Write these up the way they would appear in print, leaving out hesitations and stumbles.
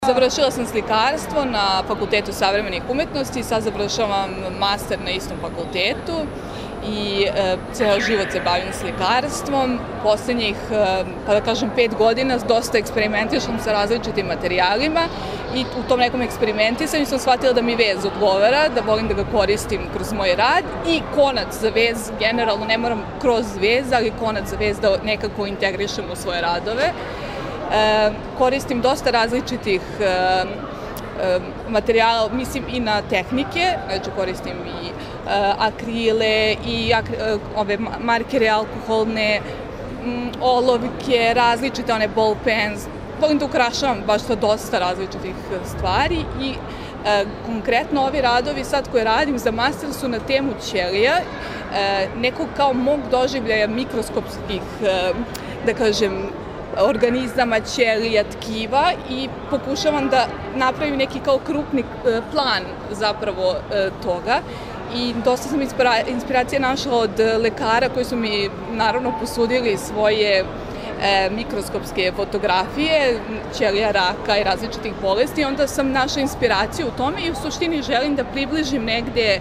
Završila sam slikarstvo na Fakultetu savremenih umetnosti i sad završavam master na istom fakultetu i ceo život se bavim slikarstvom. Poslednjih, pa da kažem, 5 godina dosta eksperimentišem sa različitim materijalima i u tom nekom eksperimentisanju sam shvatila da mi vez odgovara, da volim da ga koristim kroz moj rad i konac za vez, generalno ne moram kroz vez, ali konac za vez da nekako integrišem u svoje radove. Koristim dosta različitih materijala, mislim i na tehnike, znači koristim i akrile i ove markere alkoholne, olovke, različite one ball pens. Volim da ukrašavam baš sa dosta različitih stvari i konkretno ovi radovi sad koje radim za master su na temu ćelija, nekog kao mog doživljaja mikroskopskih, da kažem, organizama, ćelija, tkiva i pokušavam da napravim neki kao krupni plan zapravo toga i dosta sam inspiracije našla od lekara koji su mi naravno posudili svoje mikroskopske fotografije, ćelija raka i različitih bolesti i onda sam našla inspiraciju u tome i u suštini želim da približim negde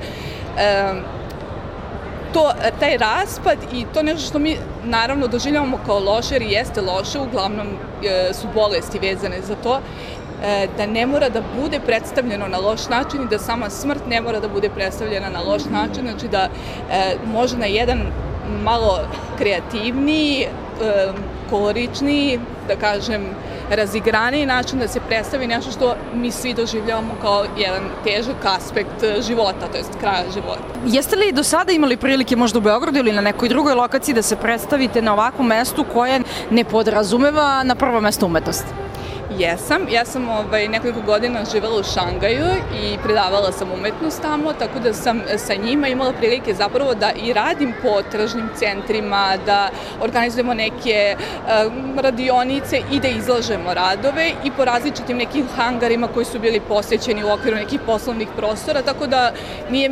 taj raspad i to nešto što mi naravno doživljavamo kao loše, jer jeste loše, uglavnom su bolesti vezane za to, da ne mora da bude predstavljeno na loš način i da sama smrt ne mora da bude predstavljena na loš način, znači da može na jedan malo kreativniji, koloričniji, da kažem, razigraniji način da se predstavi nešto što mi svi doživljavamo kao jedan težak aspekt života, to jest kraja života. Jeste li do sada imali prilike možda u Beogradu ili na nekoj drugoj lokaciji da se predstavite na ovakvom mestu koje ne podrazumeva na prvo mesto umetnost? Jesam. Ja sam nekoliko godina živela u Šangaju i predavala sam umetnost tamo, tako da sam sa njima imala prilike zapravo da i radim po tržnim centrima, da organizujemo neke radionice i da izlažemo radove i po različitim nekim hangarima koji su bili posvećeni u okviru nekih poslovnih prostora, tako da nije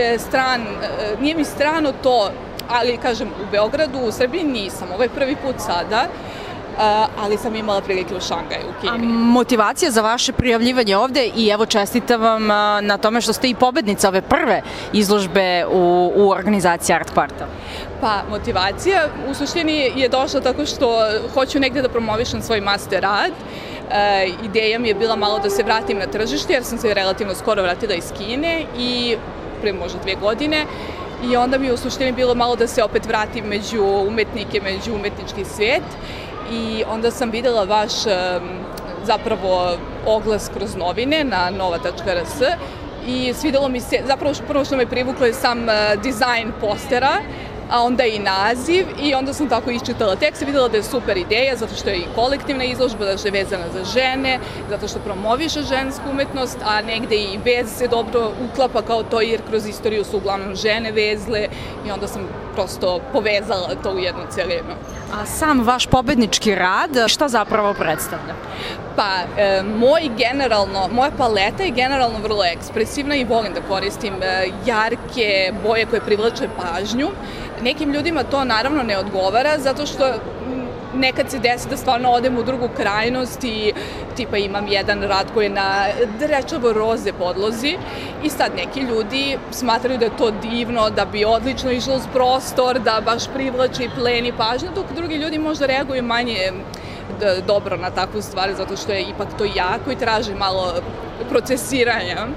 mi strano to, ali kažem u Beogradu, u Srbiji nisam, ovo je prvi put sada, ali sam imala prilike u Šangaju, u Kini. A motivacija za vaše prijavljivanje ovde i evo čestitam vam na tome što ste i pobednica ove prve izložbe u organizaciji Art Kvartal. Pa, motivacija u suštini je došla tako što hoću negde da promovišem svoj master rad. Ideja mi je bila malo da se vratim na tržište jer sam se relativno skoro vratila iz Kine i pre možda 2 godine. I onda mi je u suštini bilo malo da se opet vratim među umetnike, među umetnički svijet. I onda sam videla vaš zapravo oglas kroz novine na nova.rs i svidelo mi se, zapravo prvo što me privuklo je sam dizajn postera, a onda i naziv i onda sam tako iščitala tekst i videla da je super ideja zato što je i kolektivna izložba, da je vezana za žene, zato što promoviše žensku umetnost, a negde i vez se dobro uklapa kao to jer kroz istoriju su uglavnom žene vezle i onda sam prosto povezala to u jednu celinu. A sam vaš pobednički rad šta zapravo predstavlja? Pa, moja paleta je generalno vrlo ekspresivna i volim da koristim jarke boje koje privlače pažnju. Nekim ljudima to naravno ne odgovara zato što nekad se desi da stvarno odem u drugu krajnost i tipa imam jedan rad koji je na drečavo roze podlozi i sad neki ljudi smatraju da je to divno, da bi odlično išlo uz prostor, da baš privlači i pleni pažnju, dok drugi ljudi možda reaguju manje dobro na takvu stvar zato što je ipak to jako i traži malo procesiranja.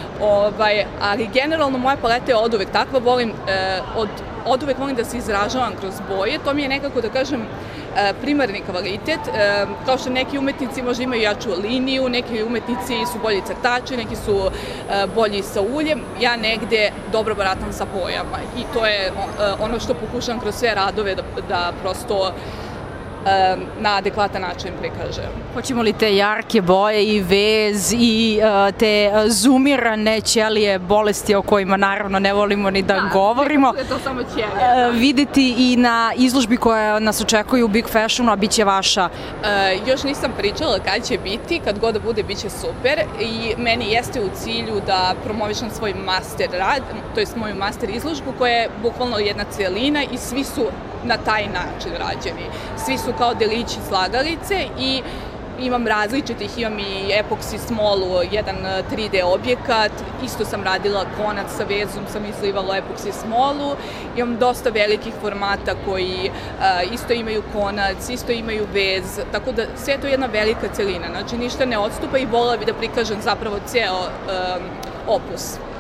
Ali generalno moja paleta je od uvek takva, od uvek volim da se izražavam kroz boje, to mi je nekako da kažem primarni kvalitet, kao što neki umetnici možda imaju jaču liniju, neki umetnici su bolji crtači, neki su bolji sa uljem, ja negde dobro baratam sa bojama i to je ono što pokušam kroz sve radove da prosto na adekvatan način prikaže. Hoćemo li te jarke boje i vez i te zoomirane ćelije bolesti o kojima naravno ne volimo ni da govorimo. To samo ćelije. Videti i na izložbi koja nas očekuje u Big Fashionu, a bit će vaša? Još nisam pričala kad će biti, kad god da bude bit će super i meni jeste u cilju da promovišem svoj master rad, to je moju master izložbu koja je bukvalno jedna celina i svi su na taj način rađeni. Svi su kao delići slagalice i imam različitih, imam i epoksi smolu, jedan 3D objekat, isto sam radila konac sa vezom, sam izlivala epoksi smolu, imam dosta velikih formata koji isto imaju konac, isto imaju vez, tako da sve je to jedna velika celina, znači ništa ne odstupa i volela bi da prikažem zapravo ceo opus.